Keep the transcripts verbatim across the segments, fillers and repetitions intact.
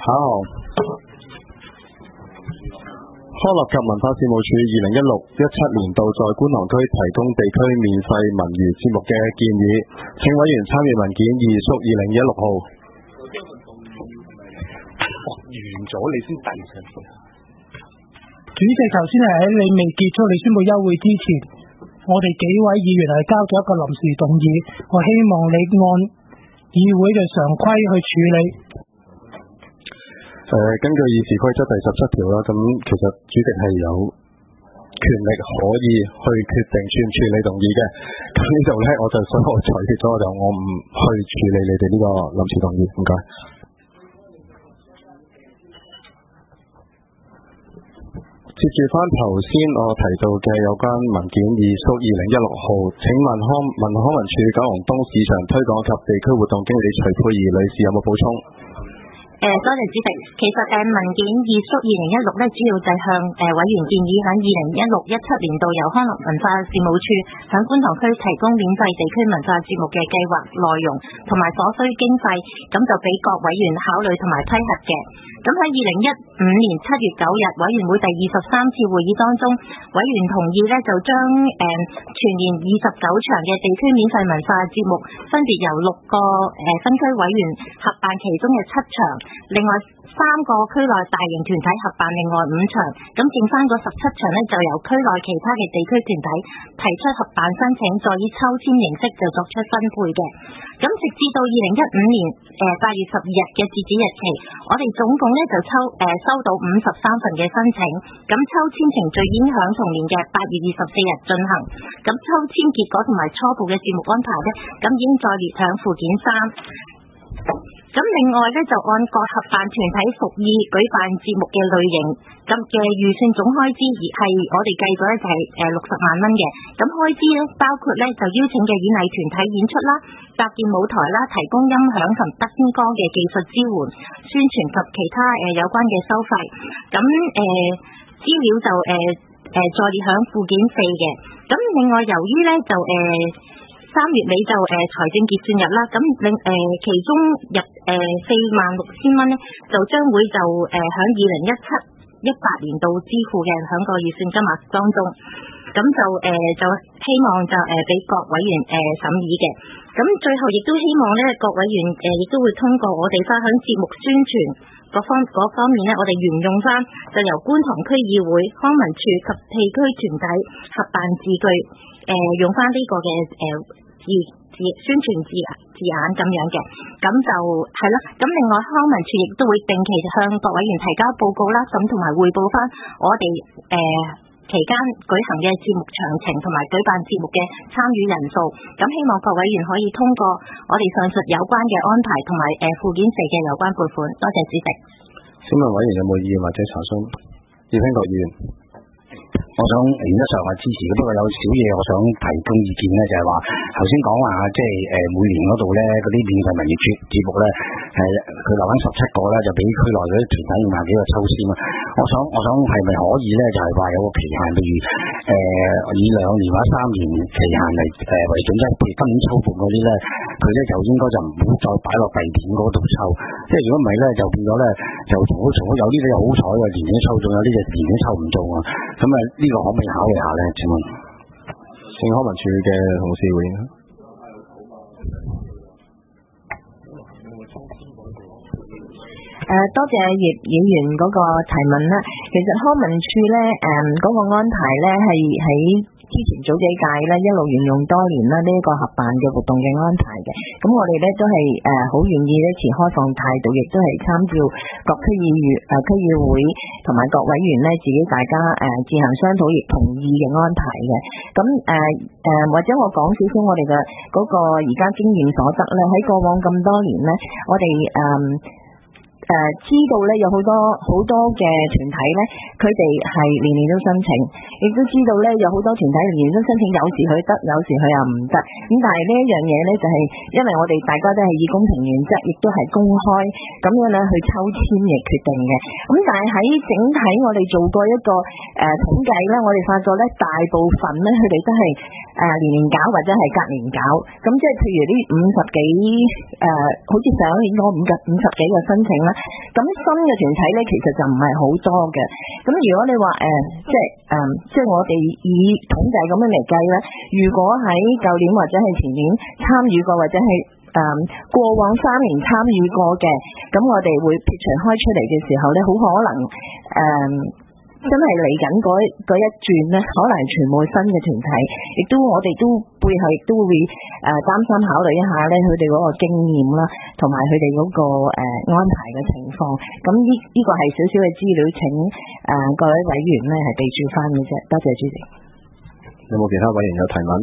下一項，康樂及文化事務署二零一六一七年度在觀塘區提供地區免費文娛節目嘅建議，請委員參閱文件二叔二零一六號。完咗你先遞上嚟。 主席，頭先係喺你未結束你宣布休會之前，我哋幾位議員係交咗一個臨時動議，我希望你按議會嘅常規去處理。 誒、呃，根據議事規則第十七條啦，咁其實主席係有權力可以去決定處唔處理動議嘅。咁呢度咧，我就所以我裁決咗，我就我唔去處理你哋呢個臨時動議。唔該。接住翻頭先我提到嘅有關文件二叔二零一六號，請問康文康文署九龍東市場推廣及地區活動經理徐佩儀女士有冇補充？ 誒、呃，多謝主席。其實誒、呃、文件二叔二零一六咧，主要就係向誒、呃、委員建議喺二零一六一七年度由康樂文化事務處響觀塘區提供免費地區文化節目嘅計劃內容同埋所需經費，咁就俾各委員考慮同埋批核嘅。咁喺二零一五年七月九日委員會第二十三次會議當中，委員同意咧就將誒、呃、全年二十九場嘅地區免費文化節目，分別由六個誒、呃、分區委員合辦其中嘅七場，另外三個區內大型團體合辦另外五場，咁剩翻嗰十七場呢，就由區內其他嘅地區團體提出合辦申請，再以抽籤形式就作出分配嘅。咁直至到二零一五年誒八月十二日嘅截止日期，我哋總共呢就抽誒、呃、收到五十三份嘅申請，咁抽籤程序已經響同年嘅八月二十四日進行，咁抽籤結果同埋初步嘅節目安排呢，咁已經再列響附件三。咁另外咧就按各合辦團體屬意舉辦節目嘅類型咁嘅預算總開支，而係我哋計咗咧就係誒六十萬蚊嘅。咁開支咧包括咧就邀請嘅演藝團體演出啦、搭建舞台啦、提供音響同德天光嘅技術支援、宣傳及其他誒有關嘅收費。咁誒資料就誒誒再列響附件四嘅。咁另外由於咧就誒。呃三月尾就誒、呃、財政結算日啦，咁另誒其中入誒四萬六千蚊咧，就將會就誒響二零一七一八年度支付嘅響個預算金額當中，咁就誒、呃、就希望就誒俾、呃、各委員誒審議嘅。咁最後亦都希望咧各委員誒亦、呃、都會通過我哋翻響節目宣傳各方嗰方面咧，我哋沿用翻就由觀塘區議會、康文署及地區團體合辦字句，誒、呃、用翻呢個嘅誒。呃字字宣傳字字眼咁樣嘅，咁就係啦。咁另外康文署亦都會定期向各委員提交報告啦，咁同埋匯報翻我哋誒、呃、期間舉行嘅節目詳情同埋舉辦節目嘅參與人數。咁希望各委員可以通過我哋上述有關嘅安排同埋誒附件四嘅有關撥款。多謝主席。 請問委員有冇意見或者查詢？葉興國議員。 我想原則上係支持嘅，不過有少嘢我想提供意見咧，就係話頭先講話即係誒每年嗰度咧嗰啲免費文娛節節目咧，誒佢留緊十七個咧，就俾區內嗰啲團體五萬幾個抽籤啊！我想我想係咪可以咧，就係話有個期限，譬如誒、呃、以兩年或者三年期限嚟誒為準則，譬如今年抽盤嗰啲咧，佢咧就應該就唔好再擺落第二年嗰度抽，即係如果唔係咧就變咗咧就重複重複有啲咧好彩嘅年年抽中，有啲就年年抽唔中啊！咁啊呢個可唔可以考慮下咧？請問， 請康文署嘅同事回應。 誒、呃，多謝葉議員嗰個提問啦。其實康文署咧，誒、嗯，嗰、那個安排咧係喺之前早幾屆咧一路沿用多年啦，呢、這、一個合辦嘅活動嘅安排嘅。咁我哋咧都係誒好願意咧持開放態度，亦都係參照各區議員誒區議會同埋各委員咧自己大家誒、呃、自行商討亦同意嘅安排嘅。咁誒誒或者我講少少我哋嘅嗰個而家經驗所得咧，喺過往咁多年咧，我哋誒。呃誒、呃，知道咧有好多好多嘅團體咧，佢哋係年年都申請，亦都知道咧有好多團體年年都申請，有時佢得，有時佢又唔得。咁但係呢一樣嘢咧，就係、是、因為我哋大家都係以公平原則，亦都係公開咁樣咧去抽籤嚟決定嘅。咁但係喺整體我哋做過一個誒、呃、統計咧，我哋發覺咧大部分咧佢哋都係誒、呃、年年搞或者係隔年搞。咁即係譬如呢五十幾誒、呃，好似上一年嗰五十五十幾個申請咧。 咁新嘅團體咧，其實就唔係好多嘅。咁如果你話誒、呃，即係誒、呃，即係我哋以統計咁樣嚟計咧，如果喺舊年或者係前年參與過或者係誒、嗯、過往三年參與過嘅，咁我哋會撇除開出嚟嘅時候咧，好可能誒、嗯、真係嚟緊嗰嗰一轉咧，可能係全部新嘅團體，亦都我哋都背後亦都會誒擔心考慮一下咧，佢哋嗰個經驗啦，同埋佢哋嗰個誒、呃、安排嘅情況。咁呢呢個係少少嘅資料，請誒、呃、各位委員咧係備註翻嘅啫。多謝主席。 有冇其他委員有提問？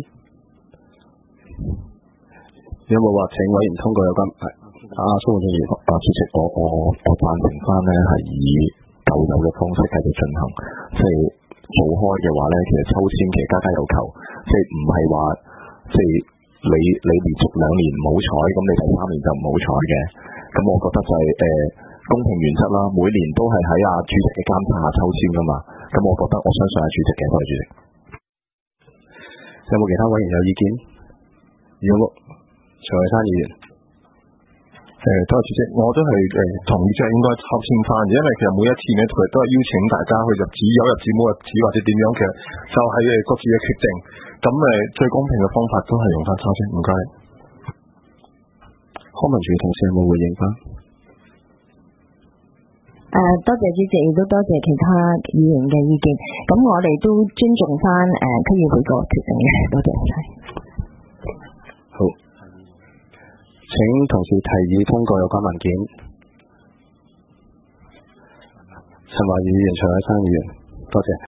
有冇話請委員通過有關？係阿蘇浩正議員，啊主席，我我我贊成翻呢係以舊有嘅方式繼續進行，即係做開嘅話咧，其實抽籤其實家家有求，即係唔係話即係你你連續兩年唔好彩，咁你第三年就唔好彩嘅。咁我覺得就係、是、誒、呃、公平原則啦，每年都係喺阿主席嘅監察下抽籤噶嘛。咁我覺得我相信係主席嘅，多謝主席。有冇其他委員有意見？有冇？徐偉山議員， 誒，多謝主席，我都係誒同意，即係應該抽籤翻，因為其實每一次咧，佢都係邀請大家去入紙，有入紙冇入紙或者點樣，其實就係誒各自嘅決定。咁誒最公平嘅方法都係用翻抽籤。唔該。 康文署同事有冇回應翻？ 誒、呃，多謝主席，亦都多謝其他議員嘅意見。咁我哋都尊重翻誒區議會個決定嘅，多謝晒。 好，請同事提議通過有關文件。陳華宇議員、徐偉山議員，多謝。